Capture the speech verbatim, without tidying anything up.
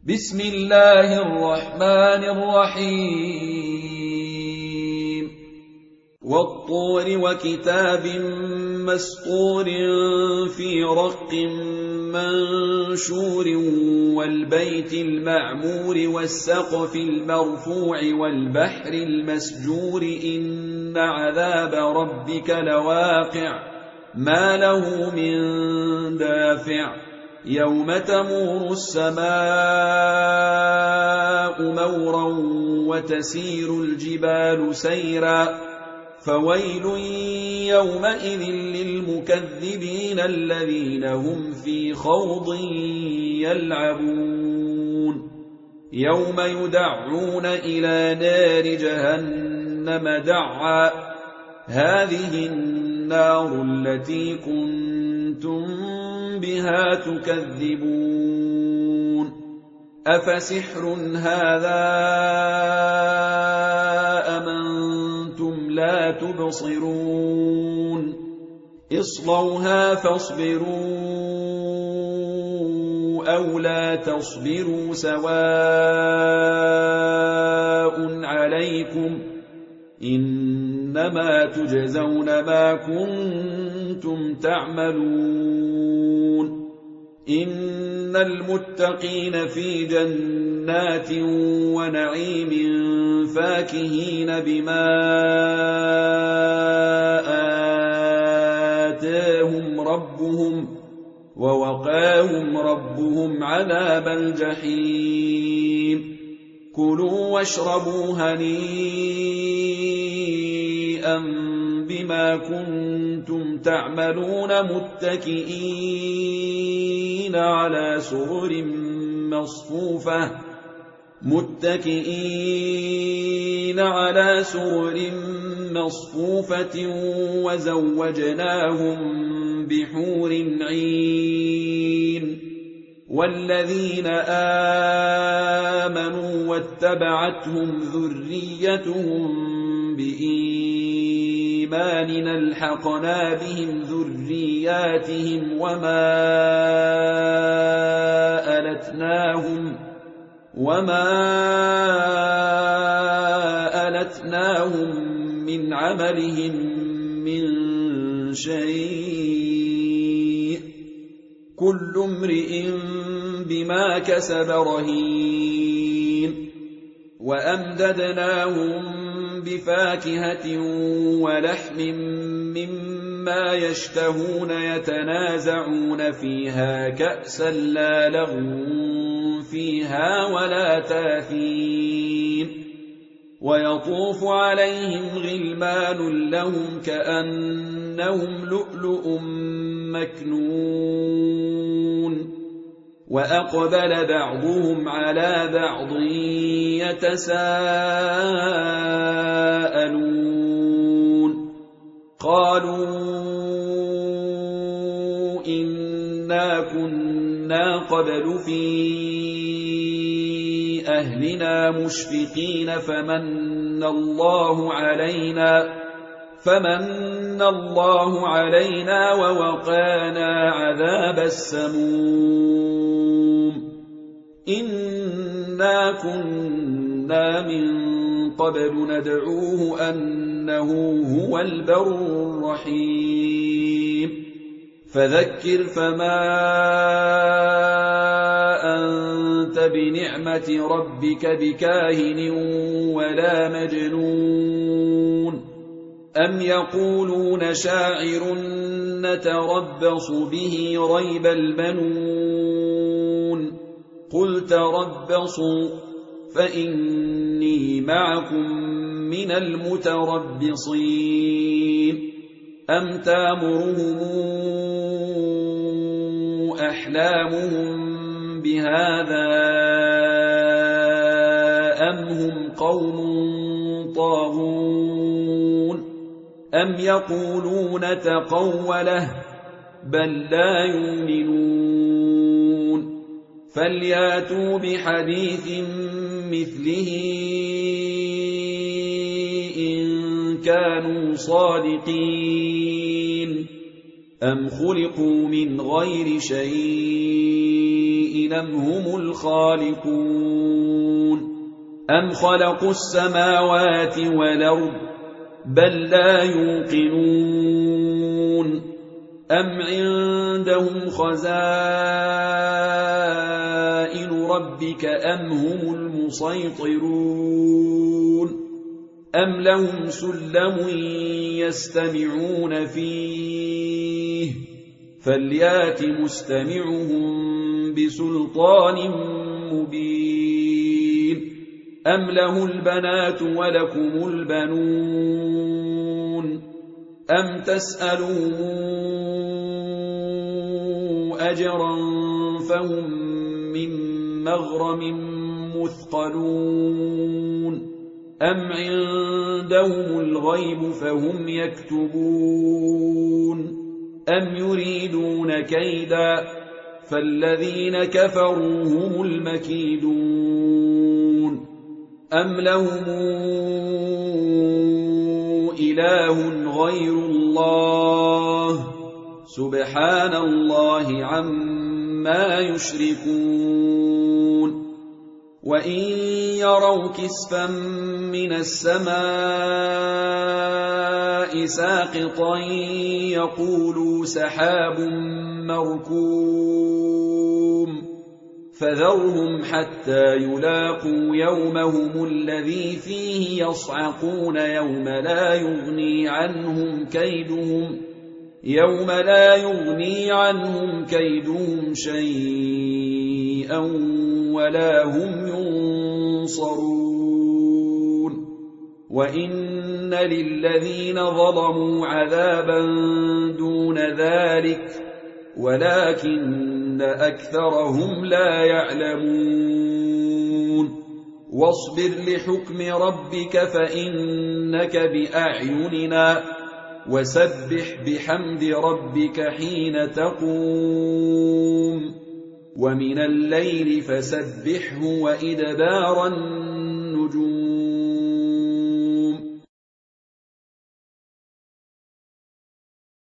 بسم الله الرحمن الرحيم والطور وكتاب مسطور في رق منشور والبيت المعمور والسقف المرفوع والبحر المسجور إن عذاب ربك لواقع ما له من دافع يوم تمور السماء مورا وتسير الجبال سيرا فويل يومئذ للمكذبين الذين هم في خوض يلعبون يوم يدعون إلى نار جهنم دعا هذه النار التي كنتم بها تكذبون أفسحر هذا أم أنتم لا تبصرون اصلوها فاصبروا أو لا تصبروا سواء عليكم إنما تجزون ما كنتم تعملون إن المتقين في جنات ونعيم فاكهين بما آتاهم ربهم ووقاهم ربهم عذاب الجحيم كلوا واشربوا هنيئا بما كنتم تعملون متكئين على سرر مصفوفة متكئين على سرر مصفوفة وزوجناهم بحور عين والذين آمنوا واتبعتهم ذريتهم بإيمان ألحقنا بهم ذرياتهم وما ألتناهم وما ألتناهم من عملهم من شيء كل امرئ بما كسب رهين وأمددناهم بفاكهة ولحم مما يشتهون يتنازعون فيها كأسا لا لغو فيها ولا تاثيم ويطوف عليهم غلمان لهم كأنهم لؤلؤ مكنون وأقبل بعضهم على بعض يتساءلون قالوا إنا كنا قبل في أهلنا مشفقين فمن الله علينا فمن الله علينا ووقانا عذاب السموم إنا كنا من قبل ندعوه أنه هو البر الرحيم فذكر فما أنت بنعمة ربك بكاهن ولا مجنون أم يقولون شاعر نتربص به ريب المنون قل تربصوا فإني معكم من المتربصين أم تامرهم أحلامهم بهذا أم هم قوم طاغون أم يقولون تقوله بل لا يؤمنون فلياتوا بحديث مثله إن كانوا صادقين أم خلقوا من غير شيء شيء أم هم الخالقون أم خلقوا السماوات والأرض بل لا يوقنون أم عندهم خزائن ربك أم هم المسيطرون أم لهم سلم يستمعون فيه فليات مستمعهم بسلطان مبين أم له البنات ولكم البنون أم تسألون أجرا فهم من مغرم مثقلون أم عندهم الغيب فهم يكتبون أم يريدون كيدا فالذين كفروا هم المكيدون أم لهم إله غير الله سبحان الله عما يشركون وإن يروا كسفا من السماء ساقطا يقولوا سحاب مركوم فذرهم حتى يلاقوا يومهم الذي فيه يصعقون يوم لا يغني عنهم كيدهم يوم لا يغني عنهم كيدهم شيئا ولا هم ينصرون وإن للذين ظلموا عذابا دون ذلك ولكن أكثرهم لا يعلمون واصبر لحكم ربك فإنك بأعيننا وسبح بحمد ربك حين تقوم ومن الليل فسبحه وإدبار النجوم